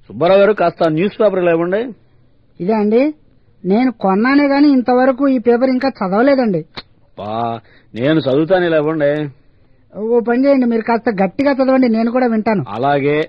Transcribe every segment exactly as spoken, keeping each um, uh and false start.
సుబ్బారావు గారు కాస్త news paper ఇవ్వండి. ఇదే అండి, నేను కొన్నానే గాని ఇంతవరకు ఈ పేపర్ ఇంకా చదవలేదండి. నేను చదువుతాను, ఇలా ఇవ్వండి. ఓ పని చేయండి, మీరు కాస్త గట్టిగా చదవండి, నేను కూడా వింటాను. అలాగే.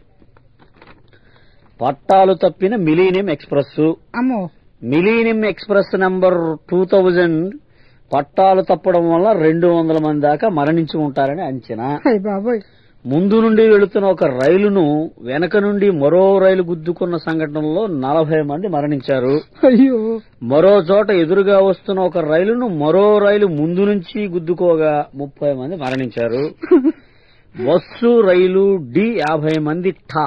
పట్టాలు తప్పిన మిలీనియం ఎక్స్ప్రెస్. అమ్మో. Millennium express number two thousand పట్టాలు తప్పడం వల్ల రెండు వందల మంది దాకా మరణించి ఉంటారని అంచనా. బాబోయ్. ముందు నుండి వెళుతున్న ఒక రైలును వెనక నుండి మరో రైలు గుద్దుకున్న సంఘటనలో నలభై మంది మరణించారు. అయ్యో. మరో చోట ఎదురుగా వస్తున్న ఒక రైలును మరో రైలు ముందు నుంచి గుద్దుకోగా ముప్పై మంది మరణించారు. బస్సు రైలు డి యాభై మంది ఠా.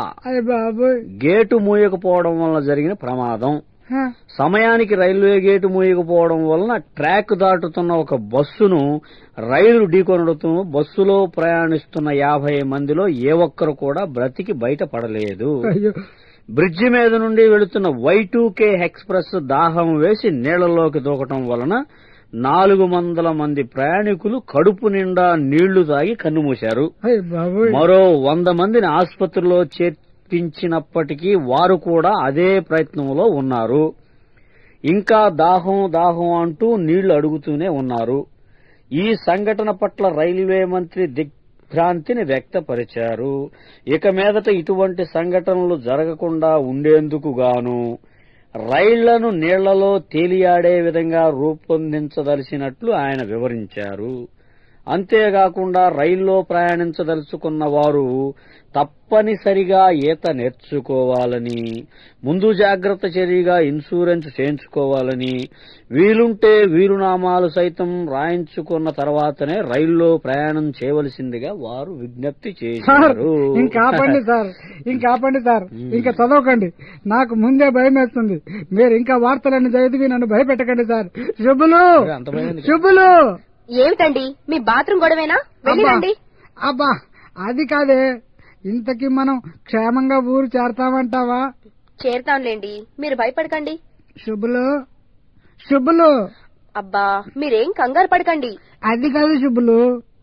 గేటు మూయకపోవడం వల్ల జరిగిన ప్రమాదం. సమయానికి రైల్వే గేటు మూయకపోవడం వలన ట్రాక్ దాటుతున్న ఒక బస్సును రైలు ఢీకొనడంతో బస్సులో ప్రయాణిస్తున్న యాభై మందిలో ఏ ఒక్కరు కూడా బ్రతికి బయటపడలేదు. బ్రిడ్జి మీద నుండి వెళుతున్న వై టూ కే ఎక్స్ప్రెస్ దాహం వేసి నీళ్లలోకి దూకటం వలన నాలుగు వందల మంది ప్రయాణికులు కడుపు నిండా నీళ్లు తాగి కన్నుమూశారు. మరో వంద మందిని ఆసుపత్రిలో చేర్పించినప్పటికీ వారు కూడా అదే ప్రయత్నంలో ఉన్నారు. ఇంకా దాహం దాహం అంటూ నీళ్లు అడుగుతూనే ఉన్నారు. ఈ సంఘటన పట్ల రైల్వే మంత్రి దిగ్భ్రాంతిని వ్యక్తపరిచారు. ఇక మీదట ఇటువంటి సంఘటనలు జరగకుండా ఉండేందుకు గాను రైళ్లను నీళ్లలో తేలియాడే విధంగా రూపొందించదలిచినట్లు ఆయన వివరించారు. అంతేకాకుండా రైల్లో ప్రయాణించదలుచుకున్న వారు తప్పనిసరిగా ఈత నేర్చుకోవాలని, ముందు జాగ్రత్త చర్యగా ఇన్సూరెన్స్ చేయించుకోవాలని, వీలుంటే వీరునామాలు సైతం రాయించుకున్న తర్వాతనే రైల్లో ప్రయాణం చేయవలసిందిగా వారు విజ్ఞప్తి చేశారు. ఇంకాపండి సార్, ఇంకాపండి సార్, ఇంకా చదవకండి, నాకు ముందే భయం వేస్తుంది. మీరు ఇంకా వార్తలను చదివి నన్ను భయపెట్టకండి సార్. శుభులు శుభులు. ఏమిటండి మీ బాత్రూమ్ గొడవేనా? వెళ్ళండి. అబ్బా అది కాదే, ఇంతకీ మనం క్షేమంగా ఊరు చేరతామంటావా? చేరతాంలేండి, మీరు భయపడకండి. శుభులు శుభులు. అబ్బా మీరేం కంగారు పడకండి. అది కాదు శుభులు,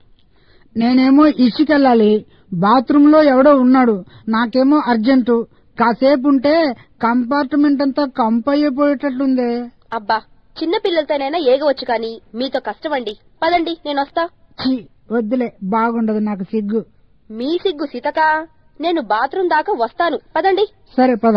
నేనేమో ఇసుకెళ్ళాలి, బాత్రూమ్ లో ఎవడో ఉన్నాడు, నాకేమో అర్జెంటు, కాసేపు ఉంటే కంపార్ట్మెంట్ అంతా కంపయ్యిపోయేటట్లుందే. అబ్బా చిన్న పిల్లలతోనైనా ఏగవచ్చు కానీ మీతో కష్టమండి. పదండి నేను వస్తా. వద్దులే, బాగుండదు, నాకు సిగ్గు. మీ సిగ్గు సీతకా, నేను బాత్రూమ్ దాకా వస్తాను, పదండి. సరే పద.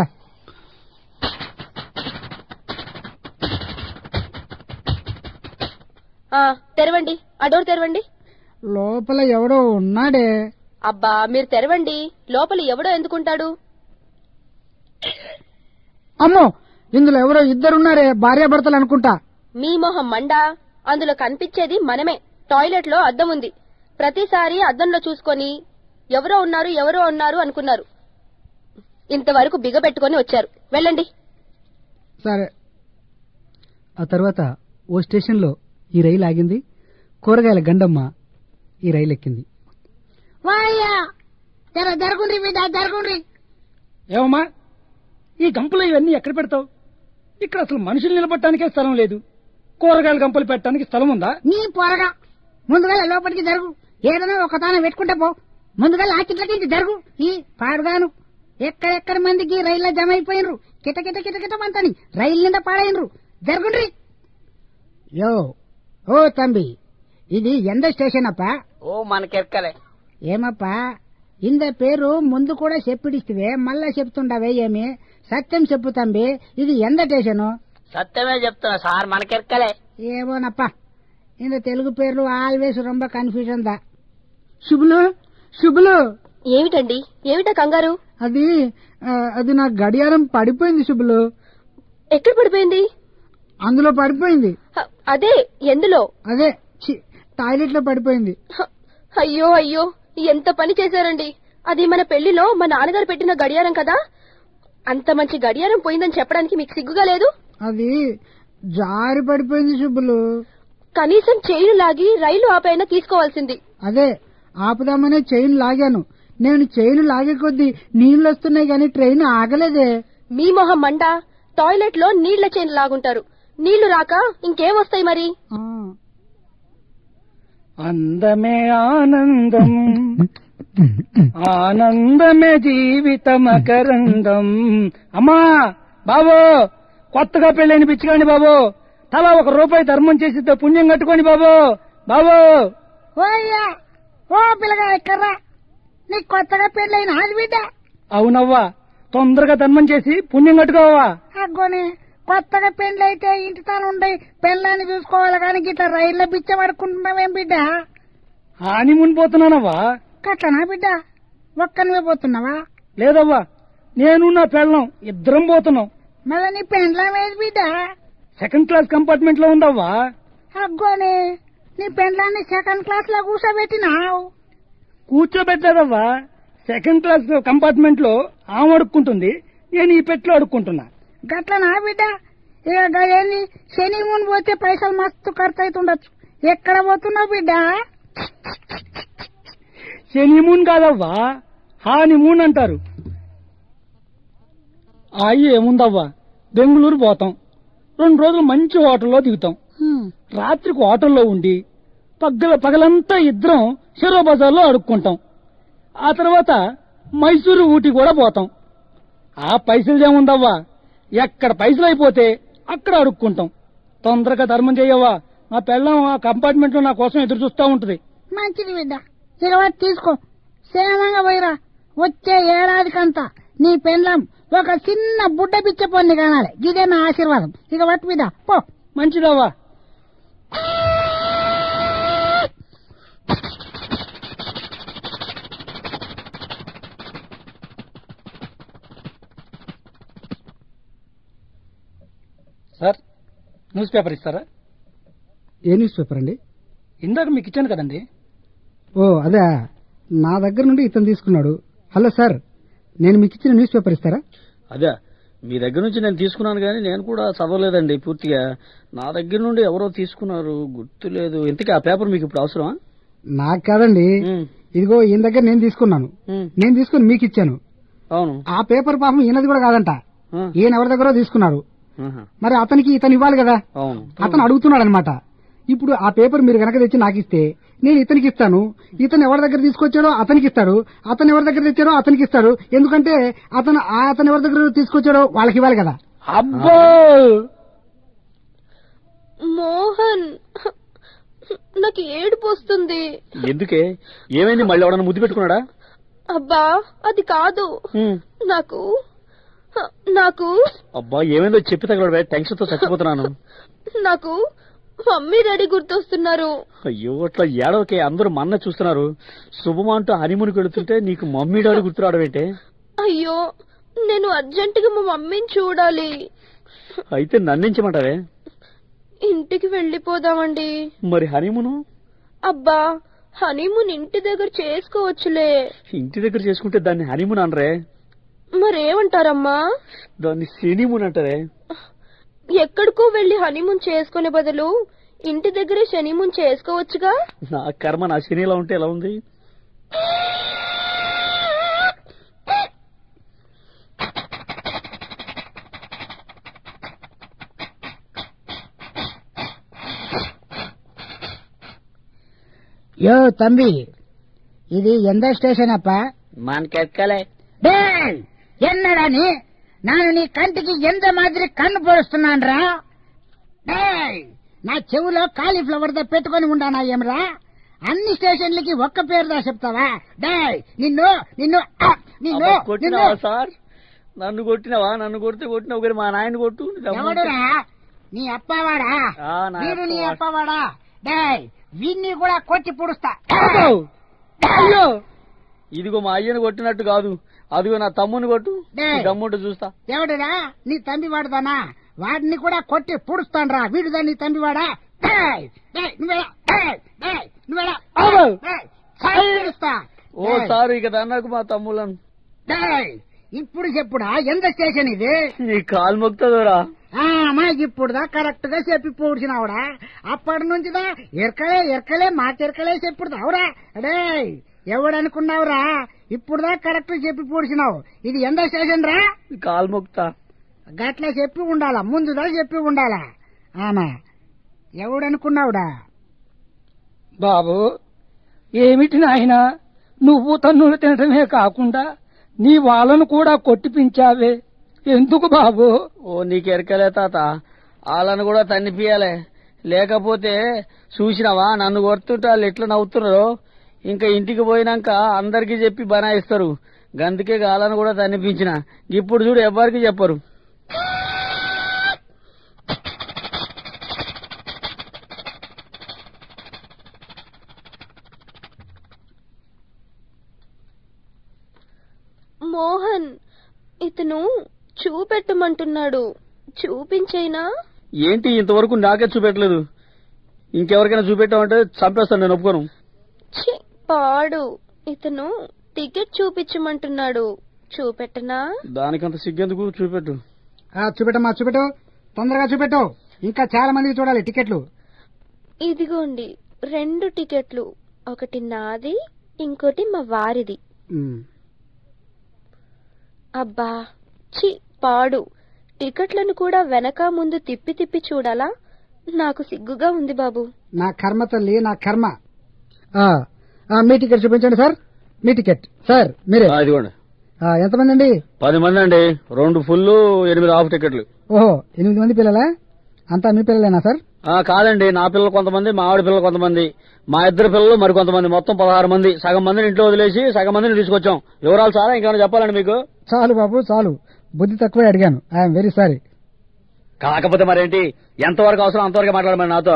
తెరవండి, ఆ డోర్ తెరవండి. లోపల ఎవడో ఉన్నాడే. అబ్బా మీరు తెరవండి, లోపల ఎవడో ఎందుకుంటాడు? అమ్మో, ఇందులో ఎవరో ఇద్దరున్నారే, భార్యాభర్తలు అనుకుంటా. మీ మొహం మండా, అందులో కనిపించేది మనమే. టాయిలెట్ లో అద్దం ఉంది, ప్రతిసారి అద్దంలో చూసుకొని ఎవరో ఉన్నారు ఎవరో ఉన్నారు అనుకున్నారు. ఇంతవరకు బిగబెట్టుకుని వచ్చారు, వెళ్ళండి. సరే. ఆ తర్వాత ఓ స్టేషన్ లో ఈ రైలు ఆగింది. కూరగాయల గండమ్మ ఈ రైలు ఎక్కింది. ఏమమ్మా, ఈ గంపలు ఇవన్నీ ఎక్కడ పెడతావు? ఇక్కడ అసలు మనుషులు నిలబడటానికే స్థలం లేదు, కూరగాయల గంపలు పెట్టడానికి స్థలం ఉందా? నీ పోరగా, ముందుగా లోపలికి జరుగు, ఏదైనా ఒక తాన పెట్టుకుంటే పో, ముందుగా లాకిట్లకి జరుగు. ఈ పాడుగాను ఎక్కడెక్కడ మందికి రైల్లో జమ అయిపోయినరు, కిట కిట కిట కిటమంతని రైలు నిండా పాడైనరు, జరుగుండ్రి. యో ఓ తంబి, ఇది ఎంత స్టేషన్ అప్పా? ఓ మనకెక్కలే. ఏమప్పా ఇంద పేరు ముందు కూడా చెప్పిడిస్తే మళ్ళా చెప్తుండవే ఏమి? సత్యం చెప్పు తంబి, ఇది ఎంత స్టేషను? సత్యమే చెప్తున్నా సార్, మనకెక్కలే. ఏమోనప్పా, ఇంద తెలుగు పేర్లు ఆల్వేస్ రొంబ కన్ఫ్యూజన్ దా. శుభులు శుభులు. ఏమిటండి, ఏమిటా కంగారు? అది అది నా గడియారం పడిపోయింది శుభులు. ఎక్కడ పడిపోయింది? అందులో పడిపోయింది. అదే ఎందులో? అదే టాయిలెట్ లో పడిపోయింది. అయ్యో అయ్యో, ఎంత పని చేశారండి. అది మన పెళ్లిలో మా నాన్నగారు పెట్టిన గడియారం కదా, అంత మంచి గడియారం పోయిందని చెప్పడానికి మీకు సిగ్గుగా లేదు? అది జారి పడిపోయింది శుభులు. కనీసం చైన్ లాగి రైలు ఆపైనా తీసుకోవాల్సింది. అదే ఆపుదామనే చైన్ లాగాను, నేను చైన్ లాగే కొద్దీ నీళ్లు వస్తున్నాయి గాని ట్రైన్ ఆగలేదే. మీ మొహం మండ, టాయిలెట్ లో నీళ్ల చైన్ లాగుంటారు, నీళ్లు రాక ఇంకేం వస్తాయి మరి? అందమే ఆనందం ఆనందమే జీవిత మకరందం. అమ్మా బాబు, కొత్తగా పెళ్ళైన పిచ్చిగాని బాబు, తలా ఒక రూపాయి ధర్మం చేసి పుణ్యం కట్టుకోండి బాబు. బాబు ఓయ్యా, ఓ పిల్లగా ఎక్కర్రా, నీకు కొత్తగా పెళ్ళైన అది బిడ్డ. అవునవ్వా, తొందరగా ధర్మం చేసి పుణ్యం కట్టుకోవా. అగ్గోని కొత్తగా పెళ్ళైతే ఇంటి తాను ఉండే పెళ్ళాన్ని చూసుకోవాలి కానీ గిట్లా రైల్లో బిచ్చ పడుకుంటున్నావేం బిడ్డ? హానిమూన్ పోతున్నానవ్వా. కట్లనా బిడ్డ? ఒక్కనివే పోతున్నావా? లేదవ్వా, నేను నా పెళ్ళం ఇద్దరం పోతున్నాం. మళ్ళా నీ పెండ్లామేది బిడ్డ? సెకండ్ క్లాస్ కంపార్ట్మెంట్ లో ఉందవ్వా. అగ్గోని నీ పెండ్లాన్ని సెకండ్ క్లాస్ లో కూర్చోబెట్టినావు. కూర్చోబెట్టలేదవ్వా, సెకండ్ క్లాస్ కంపార్ట్మెంట్ లో ఆమె అడుక్కుంటుంది, నేను ఈ పెట్లో అడుక్కుంటున్నా. గట్లనా బిడ్డ? ఇక గదేంది శని మూన్ పోతే పైసలు మస్తు ఖర్చు అవుతుండొచ్చు. ఎక్కడ పోతున్నావు బిడ్డ? శనిమూన్ కాదవ్వా, హానిమూన్ అంటారు. అయ్యి ఏముందవ్వా, బెంగళూరు పోతాం, రెండు రోజులు మంచి హోటల్లో దిగుతాం, రాత్రికి హోటల్లో ఉండి పగ్గల పగలంతా ఇద్దరం షెరో బజార్లో అడుక్కుంటాం. ఆ తర్వాత మైసూరు ఊటీ కూడా పోతాం. ఆ పైసలుదేముందవ్వా, ఎక్కడ పైసలు అయిపోతే అక్కడ అడుక్కుంటాం. తొందరగా ధర్మం చెయ్యవ్వా, మా పెళ్ళం ఆ కంపార్ట్మెంట్ లో నా కోసం ఎదురు చూస్తా ఉంటది. మంచిది బిడ్డ, ఇక వాటి తీసుకో, క్షేమంగా పోయిరా. వచ్చే ఏడాదికంతా నీ పెళ్ళం ఒక చిన్న బుడ్డ పిచ్చ పొంది కానాలి. ఇదే నా ఆశీర్వాదం. ఇక వాటి బిడ్డ పో. మంచిదవ్వా. సార్, న్యూస్ పేపర్ ఇస్తారా? ఏ న్యూస్ పేపర్ అండి? ఇందాక మీకు ఇచ్చాను కదండి. ఓ అదే, నా దగ్గర నుండి ఇతను తీసుకున్నాడు. హలో సార్, నేను మీకు ఇచ్చిన న్యూస్ పేపర్ ఇస్తారా? అదే, మీ దగ్గర నుంచి నేను తీసుకున్నాను కానీ నేను కూడా చదవలేదండి పూర్తిగా. నా దగ్గర నుండి ఎవరో తీసుకున్నారు, గుర్తులేదు. ఇంతకీ ఆ పేపర్ మీకు ఇప్పుడు అవసరమా? నాకు కాదండి, ఇదిగో ఈయన దగ్గర నేను తీసుకున్నాను. నేను తీసుకుని మీకు ఇచ్చాను. అవును, ఆ పేపర్ పాపం ఈయనది కూడా కాదంట. ఈయన ఎవరి దగ్గర తీసుకున్నారు, మరి అతనికి ఇతను ఇవ్వాలి కదా. అతను అడుగుతున్నాడు అనమాట. ఇప్పుడు ఆ పేపర్ మీరు గనక తెచ్చి నాకు ఇస్తే నేను ఇతనికి ఇస్తాను. ఇతను ఎవరి దగ్గర తీసుకొచ్చాడో అతనికి ఇస్తాడు, అతను ఎవరి దగ్గర తెచ్చాడో అతనికి ఇస్తాడు. ఎందుకంటే అతను అతను ఎవరి దగ్గర తీసుకొచ్చాడో వాళ్ళకి ఇవ్వాలి కదా. అబ్బో మోహన్, నాకు ఏడుపు వస్తుంది. ఎందుకే, ఏమైంది? మళ్ళీ ఎవడన్నా ముద్దు పెట్టుకున్నాడా? అబ్బా అది కాదు, నాకు నాకు అబ్బా ఏమైందో చెప్పి తగ్గ టెన్షన్ తో చచ్చిపోతున్నాను. నాకు మమ్మీ డాడీ గుర్తొస్తున్నారు. అయ్యో అట్లా ఏడవకే, అందరూ మన్న చూస్తున్నారు. శుభమా అంటూ హనీమూన్కి వెళుతుంటే నీకు మమ్మీ డాడీ గుర్తు రావడం ఏంటే? అయ్యో, నేను అర్జెంటుగా మా మమ్మీని చూడాలి. అయితే నన్నించమంటావే? ఇంటికి వెళ్లిపోదామండి. మరి హనీమూను? అబ్బా హనీమూన్ ఇంటి దగ్గర చేసుకోవచ్చులే. ఇంటి దగ్గర చేసుకుంటే దాన్ని హనీమూన్ అనరే. మరేమంటారమ్మా? దాన్ని శనిమూన్ అంటారే. ఎక్కడికో వెళ్లి హనీమూన్ చేసుకునే బదులు ఇంటి దగ్గరే శనిమూన్ చేసుకోవచ్చుగా. నా కర్మ నా శనిలా ఉంటే ఎలా ఉంది? యో తంబి, ఇది ఎంత స్టేషన్ అప్ప? మనకెక్కలే. ఎన్నడని నాను నీ కంటికి ఎంత మాదిరి కన్ను పొడుస్తున్నాన్రా? నా చెవులో కాలీఫ్లవర్ దా పెట్టుకుని ఉండానా ఏమరా? అన్ని స్టేషన్లకి ఒక్క పేరుదా చెప్తావా? డాయ్ నిన్ను నిన్ను నిన్ను కొట్టినావా సార్? నన్ను కొట్టినావా? నన్ను కొడితే కొట్టినావు కానీ మా నాయన కొట్టు. ఎవడురా? నీ అప్పవాడా? వీడు నీ అప్పవాడా? డాయ్ వీన్ని కూడా కొట్టి పుడుస్తా. అయ్యో, ఇదిగో మా అయ్యను కొట్టినట్టు కాదు, అదిగో నా తమ్ముని కొట్టు, దమ్ముంటూ చూస్తా. ఎవడురా? నీ తంబి వాడుదానా? వాడిని కూడా కొట్టి పుడుస్తాన్రా. వీడుదా నీ తంబి వాడా? ఓ సారు ఇక నాకు మా తమ్ములను. ఇప్పుడు చెప్పుడా ఎంత స్టేషన్ ఇది? నీ కాలు మొక్కుతుందోరా. మా ఇప్పుడుదా కరెక్ట్ గా చెప్పి పూడ్చినావుడా? అప్పటి నుంచిదా ఎరకలే ఎరకలే మాకెరకలే చెప్పుడుదావురా. అడే ఎవడనుకున్నావురా? ఇప్పుడుదా కరెక్ట్ చెప్పి పూడ్చినావు. ఇది ఎంత స్టేషన్ రా? కాలు మొక్కుతా. గట్లా చెప్పి ఉండాలా, ముందుదా చెప్పి ఉండాలా. ఆమా ఎవడనుకున్నావుడా? బాబు ఏమిటి నాయన నువ్వు తన్నులు తినటమే కాకుండా నీ వాళ్ళను కూడా కొట్టిపించావే, ఎందుకు బాబు? ఓ నీకెరకలే తాత, వాళ్ళను కూడా తన్నిపియాలే, లేకపోతే చూసినావా నన్ను కొడుతుంటే వాళ్ళు ఎట్లా నవ్వుతున్నారో. ఇంకా ఇంటికి పోయినాక అందరికీ చెప్పి బనాయిస్తారు, గందుకే వాళ్ళను కూడా తన్నిపించిన. ఇప్పుడు చూడు ఎవరికి చెప్పరు. మోహన్, ఇతను చూపెట్టమంటున్నాడు, చూపించైనా? ఏంటి ఇంతవరకు నాకే చూపెట్టలేదు, ఇంకెవరికైనా చూపెట్టామంటే చంపేస్తాను, నేను ఒప్పుకోను. ఛీ, పాడు, ఇతను టికెట్ చూపించమంటున్నాడు, చూపెట్టనా? దానికంత సిగ్గెందుకు, చూపెట్టు. చూపెట్టమ్మా, చూపెట్టు, తొందరగా చూపెట్టు, ఇంకా చాలా మందికి చూడాలి టికెట్లు. ఇదిగోండి రెండు టికెట్లు, ఒకటి నాది, ఇంకోటి మా వారిది. అబ్బా ఛీ, పాడు, టికెట్లను కూడా వెనక ముందు తిప్పి తిప్పి చూడాలా? నాకు సిగ్గుగా ఉంది బాబు. నా కర్మ తల్లి, నా కర్మ. మీ టికెట్ చూపించండి సార్, మీ టికెట్. సార్ మీరే. ఇదిగోండి. ఎంతమంది అండి? పది మంది అండి, రెండు ఫుల్ ఎనిమిది హాఫ్ టికెట్లు. ఓహో, ఎనిమిది మంది పిల్లలా? అంతా మీ పిల్లలేనా సార్? కాదండి, నా పిల్లలు కొంతమంది, మా ఆవిడ పిల్లలు కొంతమంది, మా ఇద్దరు పిల్లలు మరి కొంతమంది, మొత్తం పదహారు మంది. సగం మందిని ఇంట్లో వదిలేసి సగం మందిని తీసుకొచ్చాం. వివరాలు చాలా ఇంకేమైనా చెప్పాలండి మీకు? చాలు బాబు చాలు, బుద్ధి తక్కువే అడిగాను, ఐఎమ్ వెరీ సారీ. కాకపోతే మరేంటి, ఎంతవరకు అవసరం అంతవరకు మాట్లాడమని నాతో.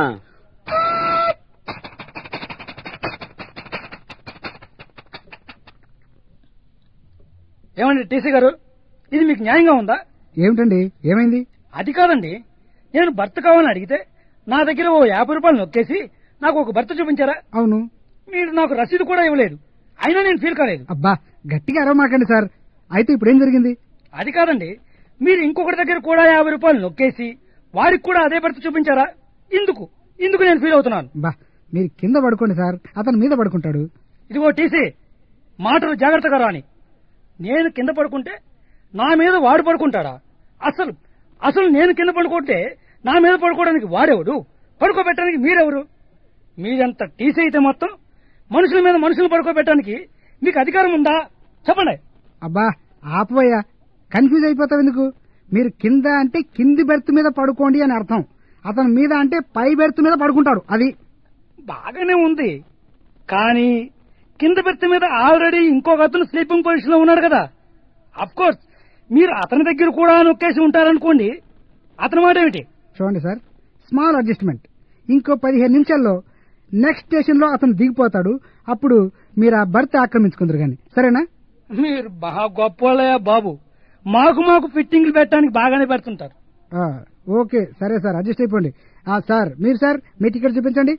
ఏమండి టీసీ గారు, ఇది మీకు న్యాయంగా ఉందా? ఏమిటండి, ఏమైంది? అది కాదండి, నేను భర్త కావాలని అడిగితే నా దగ్గర ఓ యాభై రూపాయలు నొక్కేసి నాకు ఒక భర్త చూపించారా? అవును. మీరు నాకు రసీదు కూడా ఇవ్వలేదు, అయినా నేను ఫీల్ కాలేదు. అబ్బా గట్టిగా అరవమాకండి సార్. అయితే ఇప్పుడు ఏం జరిగింది? అది కాదండి, మీరు ఇంకొకటి దగ్గర కూడా యాభై రూపాయలు నొక్కేసి వారికి కూడా అదే భర్త చూపించారా? ఇందుకు ఇందుకు నేను ఫీల్ అవుతున్నాను. బా మీరు కింద పడుకోండి సార్, అతను మీద పడుకుంటాడు. ఇదిగో టీసీ, మాటలు జాగ్రత్తగా రాని. నేను కింద పడుకుంటే నా మీద వాడు పడుకుంటాడా? అసలు అసలు నేను కింద పడుకుంటే నా మీద పడుకోవడానికి వాడెవడు, పడుకోబెట్టడానికి మీరెవరు? మీరంత టీసీ అయితే మొత్తం మనుషుల మీద మనుషులు పడుకోబెట్టడానికి మీకు అధికారం ఉందా? చెప్పండి. అబ్బా ఆపవయ్యా, కన్ఫ్యూజ్ అయిపోతావు ఎందుకు? మీరు కింద అంటే కింది బెర్త్ మీద పడుకోండి అని అర్థం, అతను మీద అంటే పై బెర్త్ మీద పడుకుంటాడు. అది బాగానే ఉంది, కానీ కింద బెర్త్ మీద ఆల్రెడీ ఇంకొక అతను స్లీపింగ్ పొజిషన్ లో ఉన్నాడు కదా. అఫ్ కోర్స్ మీరు అతని దగ్గర కూడా నొక్కేసి ఉంటారనుకోండి, అతని మాట ఏమిటి? చూడండి సార్, స్మాల్ అడ్జస్ట్మెంట్. ఇంకో పదిహేను నిమిషాల్లో నెక్స్ట్ స్టేషన్ లో అతను దిగిపోతాడు, అప్పుడు మీరు ఆ బర్త్ ఆక్రమించుకుందరు గాని, సరేనా? మీరు బాగా గొప్పలయ్యా బాబు, మాకు మాకు ఫిట్టింగ్లు పెట్టడానికి బాగానే పెడుతుంటారు. ఓకే సరే సార్, అడ్జస్ట్ అయిపోండి. సార్ మీరు సార్ మీ టికెట్ చూపించండి.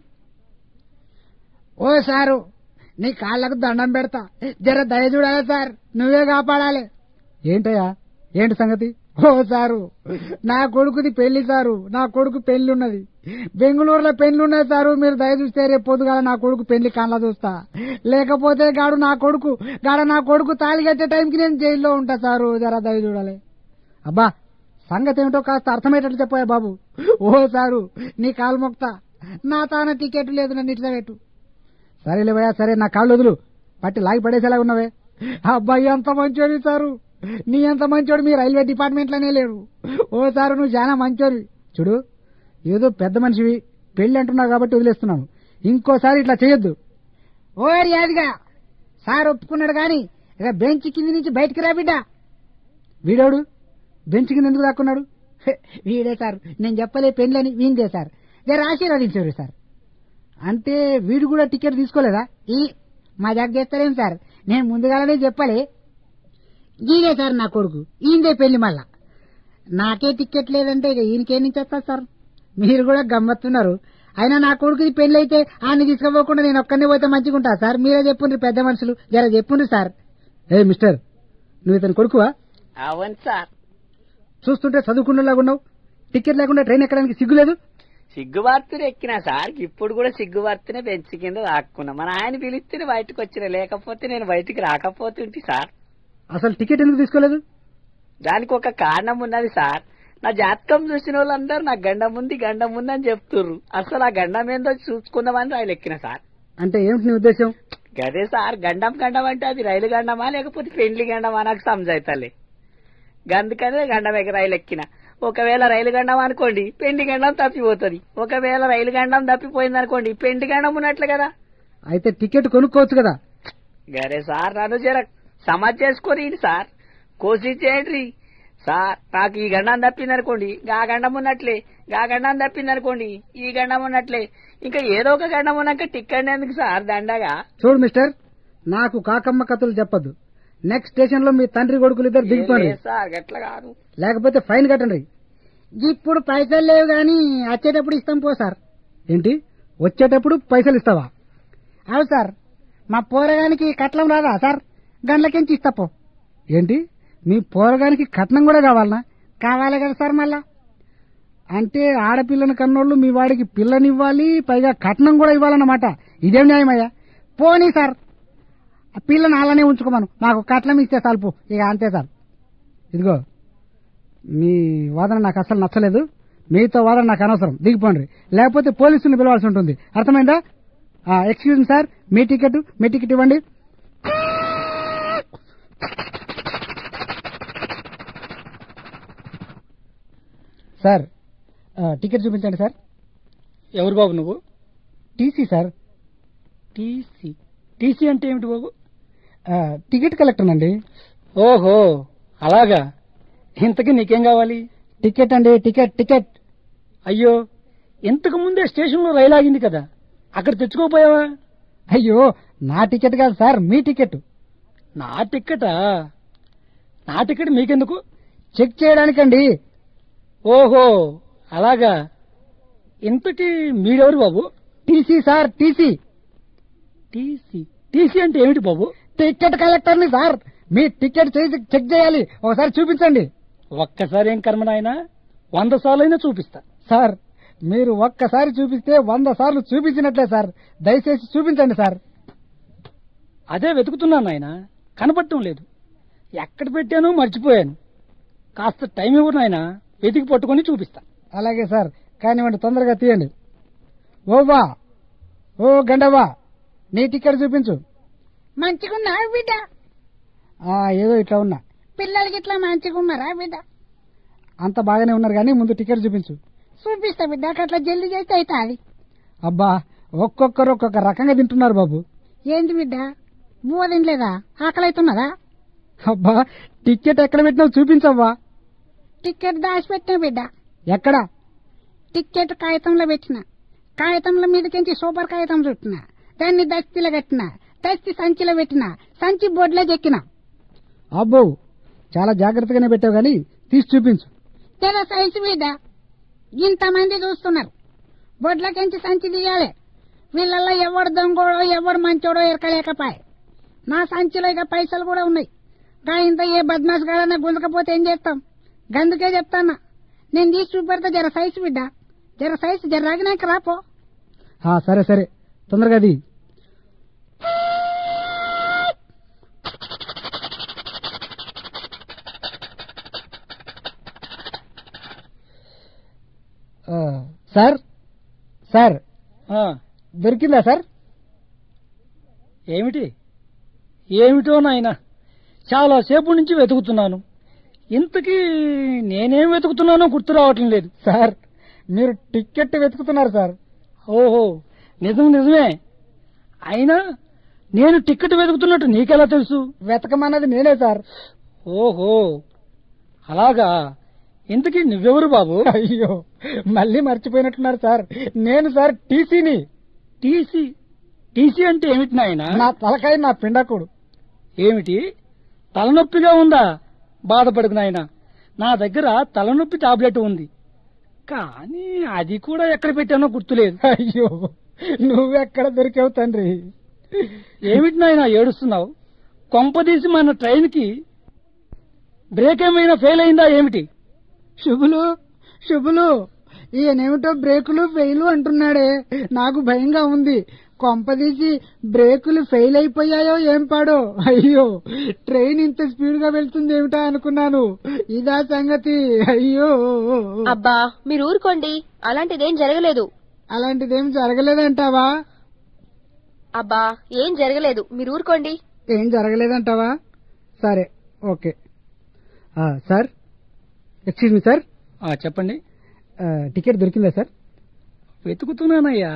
ఓ సారు, నీ కాళ్ళకు దండం పెడతా, జర దయ చూడాలి సార్, నువ్వే కాపాడాలి. ఏంటయ్యా, ఏంటి సంగతి? ఓ సారు, నా కొడుకుది పెళ్లి సారు, నా కొడుకు పెళ్లి ఉన్నది, బెంగళూరులో పెళ్లి ఉన్నది సారు. మీరు దయ చూస్తే రేపు పొద్దుగాల నా కొడుకు పెళ్లి కళ్ళ చూస్తా, లేకపోతే గాడు నా కొడుకు గాడ నా కొడుకు తాళి కట్టే టైంకి నేను జైల్లో ఉంటా సారు, జర దయ చూడాలి. అబ్బా సంగతి ఏమిటో కాస్త అర్థమయ్యేటట్టు చెప్పాయా బాబు. ఓ సారు, నీ కాలు మొక్తా, నా తాన టికెట్ లేదు, నన్ను ఇట్లా పెట్టు. సరేలేవయ్యా, సరే నా కాళ్ళు వదులు, పట్టి లాగి పడేసేలా ఉన్నవే. అబ్బాయి ఎంత మంచోడి సారు, నీ ఎంత మంచోడు మీ రైల్వే డిపార్ట్మెంట్ లోనే లేడు. ఓ సారు నువ్వు చాలా మంచోడి. చూడు, ఏదో పెద్ద మనిషివి, పెళ్లి అంటున్నావు కాబట్టి వదిలేస్తున్నాను, ఇంకోసారి ఇట్లా చేయొద్దు. ఓ యాదిగా సార్ ఒప్పుకున్నాడు గాని ఇక బెంచ్ కింది నుంచి బయటికి రా బిడ్డ. వీడోడు బెంచ్ కింద ఎందుకు దాక్కున్నాడు? వీడే సార్, నేను చెప్పలే పెళ్లని వీందే సార్, జర ఆశీర్వదించారు సార్. అంటే వీడు కూడా టికెట్ తీసుకోలేదా? ఈ మా దగ్గర చేస్తారేం సార్, నేను ముందుగానే చెప్పలే. ఈయనే సార్ నా కొడుకు, ఈయనదే పెళ్లి, మళ్ళా నాకే టికెట్ లేదంటే ఇక ఈయనకే నుంచి వస్తారు సార్. మీరు కూడా గమ్మత్తున్నారు. అయినా నా కొడుకుది పెళ్లి అయితే ఆయన తీసుకోపోకుండా నేను ఒక్కనే పోతే మంచిగుంటా సార్. మీరే చెప్పుండ్రి పెద్ద మనుషులు, జర చెప్పుండ్రి సార్. ఏ మిస్టర్, నువ్వు ఇతను కొడుకువా? అవును సార్. చూస్తుంటే చదువుకున్నలాగా ఉన్నావు, టికెట్ లేకుండా ట్రైన్ ఎక్కడానికి సిగ్గులేదు? సిగ్గువార్తనే ఎక్కినా సార్, ఇప్పుడు కూడా సిగ్గువార్తనే బెంచ్ కింద దాక్కున్నా. మన ఆయన పిలిస్తేనే బయటకు వచ్చిన, లేకపోతే నేను బయటికి రాకపోతుంటి సార్. అసలు టికెట్ ఎందుకు తీసుకోలేదు? దానికి ఒక కారణం ఉన్నది సార్. నా జాతకం చూసిన వాళ్ళందరూ నాకు గండం ఉంది గండం ఉంది అని చెప్తుర్రు. అసలు ఆ గండం ఏందో చూసుకుందామని రైలు ఎక్కిన సార్. అంటే ఏమిటి నీ ఉద్దేశం? గదే సార్ గండం గండం అంటే అది రైలు గండమా లేకపోతే పెండ్లి గండమా నాకు సమజైతలే గందుకనే గండం ఎక్క రైలు ఎక్కిన ఒకవేళ రైలు గండం అనుకోండి పెండి గండం తప్పిపోతుంది ఒకవేళ రైలు గండం తప్పిపోయింది అనుకోండి పెండి గండం ఉన్నట్లు కదా అయితే టికెట్ కొనుక్కోవచ్చు కదా గరే సార్ నన్ను జర సమాజ్ చేసుకొని సార్ కోసి చేయండి సార్ నాకు ఈ గండం తప్పింది అనుకోండి గా గండం ఉన్నట్లే గా గండం తప్పింది అనుకోండి ఈ గండం ఉన్నట్లే ఇంకా ఏదో ఒక గండం ఉన్నాక టిక్కెట్ ఎందుకు సార్ దండగా చూడు మిస్టర్ నాకు కాకమ్మ కథలు చెప్పద్దు నెక్స్ట్ స్టేషన్ లో మీ తండ్రి కొడుకులు ఇద్దరు దిగిపోండి సార్ గట్ల కాదు లేకపోతే ఫైన్ కట్టండి ఇప్పుడు పైసలు లేవు గాని వచ్చేటప్పుడు ఇస్తాం పో సార్ ఏంటి వచ్చేటప్పుడు పైసలు ఇస్తావా అవు సార్ మా పోరగానికి కట్నం రాదా సార్ గండ్లకించి ఇస్తా పో ఏంటి మీ పోరగానికి కట్నం కూడా కావాలనా కావాలి కదా సార్ మళ్ళా అంటే ఆడపిల్లని కన్నోళ్ళు మీ వాడికి పిల్లనివ్వాలి పైగా కట్నం కూడా ఇవ్వాలన్నమాట ఇదేం న్యాయమయ్యా పోనీ సార్ ఆ పిల్లని అలానే ఉంచుకోమను మాకు కట్నం ఇస్తే సాల్పు ఇక అంతే సార్ ఇదిగో మీ వాదన నాకు అసలు నచ్చలేదు మీతో వాదన నాకు అనవసరం దిగిపోండి లేకపోతే పోలీసులను పిలవాల్సి ఉంటుంది అర్థమైందా ఎక్స్క్యూజ్ మీ సార్ మీ టికెట్ మీ టికెట్ ఇవ్వండి సార్ టికెట్ చూపించండి సార్ ఎవరు బాబు నువ్వు? TC sir. టీసీ టీసీ అంటే ఏమిటి బాబు? టికెట్ కలెక్టర్ అండి. ఓహో అలాగా. ఇంతకీ నీకేం కావాలి? టికెట్ అండి. Ticket ticket. అయ్యో ఇంతకు ముందే స్టేషన్ లో రైలు ఆగింది కదా, అక్కడ తెచ్చుకోపోయావా? అయ్యో నా టికెట్ కాదు సార్, మీ టికెట్. నా టికెటా? నా టికెట్ మీకెందుకు? చెక్ చేయడానికండి. ఓహో అలాగా. ఇంతకీ మీరెవరు బాబు? TC sir, TC. TC TC అంటే ఏమిటి బాబు? టికెట్ కలెక్టర్ని సార్. మీ టికెట్ చెక్ చేయాలి, ఒకసారి చూపించండి. ఒక్కసారి ఏం కర్మ నాయనా, వంద సార్లైనా చూపిస్తా. సార్ మీరు ఒక్కసారి చూపిస్తే వంద సార్లు చూపించినట్లే సార్, దయచేసి చూపించండి సార్. అదే వెతుకుతున్నాను నాయనా, కనపడటం లేదు. ఎక్కడ పెట్టానో మర్చిపోయాను. కాస్త టైం ఇవ్వరు నాయనా, వెతికి పట్టుకుని చూపిస్తా. అలాగే సార్, కానివ్వండి, తొందరగా తీయండి. ఓవా ఓ గండవా, నీ టికెట్ చూపించు. మంచిగున్నా బిడ్డ? ఏదో ఇట్లా ఉన్నా. పిల్లలకి ఇట్లా మంచిగున్నారా బిడ్డ? అంత బాగానే ఉన్నారు కానీ ముందు టికెట్ చూపించు. చూపిస్తా బిడ్డ, అట్లా జల్దీ చేస్తే అయితే అది. అబ్బా ఒక్కొక్కరు ఒక్కొక్క రకంగా తింటున్నారు బాబు. ఏంటి బిడ్డ, బువ్వ తినలేదా? ఆకలి అవుతున్నదా? అబ్బా టికెట్ ఎక్కడ పెట్టినావు చూపించవ్వా. టికెట్ దాచిపెట్టిన బిడ్డ. ఎక్కడ? టికెట్ కాగితంలో పెట్టిన, కాగితంలో మీదకించి సూపర్ కాగితం చుట్టిన, దాన్ని దస్తిలో కట్టిన, దస్తి సంచిలో పెట్టిన, సంచి బొడ్లో చెక్కిన. అబ్బో చాలా జాగ్రత్తగానే పెట్టావు గాని తీసి చూపించు. తెర సైజు బిడ్డ, ఇంతమంది చూస్తున్నారు, బొడ్లకించి సంచి తీయాలి. వీళ్ళల్లో ఎవరు దొంగోడో ఎవరు మంచోడో ఎరకలేకపాయే. నా సంచిలో ఇక పైసలు కూడా ఉన్నాయి. గా ఇంత ఏ బద్మాస్ గాడన్నా గుంజకపోతే ఏం చేస్తాం? గందుకే చెప్తానా, నేను తీసి చూపెడతా. జర సైజు బిడ్డ, జర సైజు జర రాగినాక రాపో. సరే సరే, తొందరగా అది. సార్ సార్ దొరికిందా సార్? ఏమిటి ఏమిటో నాయనా, చాలా సేపు నుంచి వెతుకుతున్నాను. ఇంతకీ నేనేం వెతుకుతున్నానో గుర్తు రావటం లేదు. సార్ మీరు టికెట్ వెతుకుతున్నారు సార్. ఓహో నిజం నిజమే. అయినా నేను టికెట్ వెతుకుతున్నట్టు నీకెలా తెలుసు? వెతకమన్నది నేనే సార్. ఓహో అలాగా. ఇంతకీ నువ్వెవరు బాబు? అయ్యో మళ్ళీ మర్చిపోయినట్టున్నారు సార్, నేను సార్ టీసీని. టీసీ టీసీ అంటే ఏమిటి నాయనా? నా తలకాయ నా పిండాకుడు. ఏమిటి తలనొప్పిగా ఉందా? బాధపడకు నాయనా, నా దగ్గర తలనొప్పి టాబ్లెట్ ఉంది, కానీ అది కూడా ఎక్కడ పెట్టానో గుర్తులేదు. అయ్యో నువ్వెక్కడ దొరికావు తండ్రి? ఏమిటి నాయనా ఏడుస్తున్నావు? కొంపదీసి మన ట్రైన్ కి బ్రేక్ ఏమైనా ఫెయిల్ అయిందా ఏమిటి? శుభులు శుభులు, ఈయనేమిటో బ్రేకులు ఫెయిల్ అంటున్నాడే, నాకు భయంగా ఉంది. కొంపదీసి బ్రేకులు ఫెయిల్ అయిపోయాయో ఏం పాడో. అయ్యో ట్రైన్ ఇంత స్పీడ్ గా వెళ్తుంది ఏమిటా అనుకున్నాను, ఇదా సంగతి. అయ్యో. అబ్బా మీరు ఊరుకోండి, అలాంటిదేం జరగలేదు. అలాంటిదేం జరగలేదంటావా? అబ్బా ఏం జరగలేదు, మీరు ఊరుకోండి. ఏం జరగలేదంటావా? సరే, ఓకే. ఆ, సార్, ఎక్స్క్యూజ్ మీ సార్. ఆ, చెప్పండి. ఆ, టికెట్ దొరికిందా సార్? వెతుకుతున్నానయ్యా.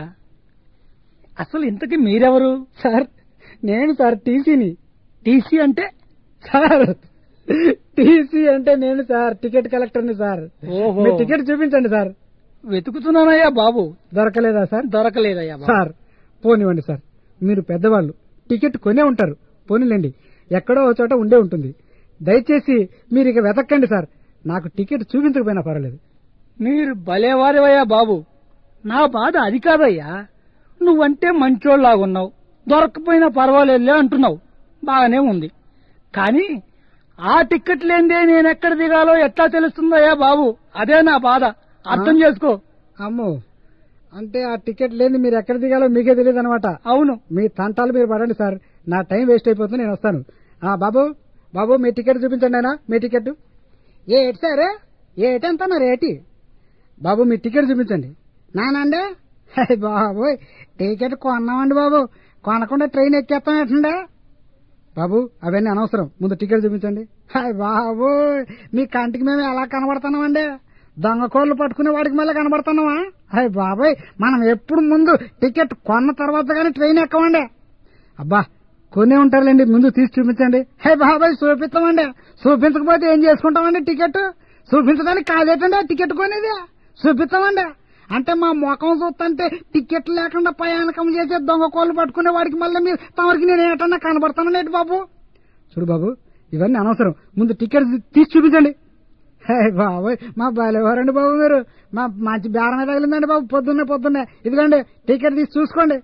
అసలు ఇంతకీ మీరెవరు? సార్, నేను సార్ టీసీని. టీసీ అంటే? సార్, టీసీ అంటే నేను సార్, టికెట్ కలెక్టర్ని సార్. ఓహో. మీ టికెట్ చూపించండి సార్. వెతుకుతున్నానయ్యా బాబు. దొరకలేదా సార్? దొరకలేదయ్యా బాబు. సార్, పోనివ్వండి సార్, మీరు పెద్దవాళ్ళు, టికెట్ కొనే ఉంటారు, పోనీలేండి, ఎక్కడో ఒక చోట ఉండే ఉంటుంది. దయచేసి మీరు ఇక వెతక్కండి సార్, నాకు టికెట్ చూపించకపోయినా పర్వాలేదు. మీరు భలేవారివయ్యా బాబు. నా బాధ అది కాదయ్యా. నువ్వంటే మంచోళ్లాగున్నావు, దొరకపోయినా పర్వాలేదులే అంటున్నావు, బాగానే ఉంది. కానీ ఆ టికెట్ లేనిదే నేనెక్కడ దిగాలో ఎట్లా తెలుస్తుందయ్యా బాబు, అదే నా బాధ, అర్థం చేసుకో. అమ్మో, అంటే ఆ టికెట్ లేని మీరు ఎక్కడ దిగాలో మీకే తెలియదు అనమాట. అవును. మీ తంటాలు మీరు పడండి సార్, నా టైం వేస్ట్ అయిపోతుంది, నేను వస్తాను. ఆ బాబు, బాబు మీ టికెట్ చూపించండి. అయినా మీ టికెట్ ఏటి సార్? ఏటంతా నా రేటి? బాబు మీ టికెట్ చూపించండి. నానండి, బాబు టికెట్ కొన్నామండి బాబు, కొనకుండా ట్రైన్ ఎక్కేస్తామేటండి బాబు. అవన్నీ అనవసరం, ముందు టికెట్ చూపించండి. హాయ్ బాబు, మీ కంటికి మేము ఎలా కనబడుతున్నామండి? దొంగ కోళ్ళు పట్టుకునే వాడికి మళ్ళీ కనబడుతున్నావా? హాయ్ బాబాయ్, మనం ఎప్పుడు ముందు టికెట్ కొన్న తర్వాత కానీ ట్రైన్ ఎక్కమండి. అబ్బా, కొనే ఉంటారులేండి, ముందు తీసి చూపించండి. హే బాబాయ్, చూపిస్తామండి. చూపించకపోతే ఏం చేసుకుంటామండి? టికెట్ చూపించడానికి కాదేటండి టికెట్ కొనేది, చూపిస్తామండి. అంటే మా ముఖం చూస్తుంటే టికెట్ లేకుండా ప్రయాణకం చేసే దొంగ కోళ్ళు పట్టుకునే వాడికి మళ్ళీ మీరు తమరికి నేను ఏటన్నా కనబడతానండి బాబు. చూడు బాబు, ఇవన్నీ అనవసరం, ముందు టికెట్ తీసి చూపించండి. హే బాబు, మా బాలేవారండి బాబు, మీరు మా మంచి బేరమే తగిలిందండి బాబు, పొద్దున్నే పొద్దున్నే. ఇదిగోండి టికెట్ తీసి చూసుకోండి.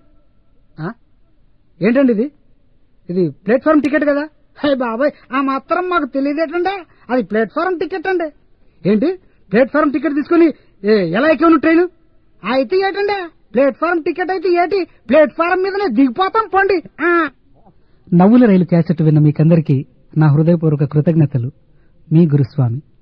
ఏంటండి ఇది? ఇది ప్లాట్ఫారం టికెట్ కదా? హే బాబాయ్, ఆ మాత్రం మాకు తెలియదేటండి, అది ప్లాట్ఫారం టికెట్ అండి. ఏంటి ప్లాట్ఫారం టికెట్ తీసుకుని ఎలా ఎక్కావు ట్రైన్? అయితే ఏటండి, ప్లాట్ఫారం టికెట్ అయితే ఏటి, ప్లాట్ఫారం మీదనే దిగిపోతాం పండి. నవ్వుల రైలు క్యాసెట్ విన్న మీకందరికీ నా హృదయపూర్వక కృతజ్ఞతలు. మీ గురుస్వామి.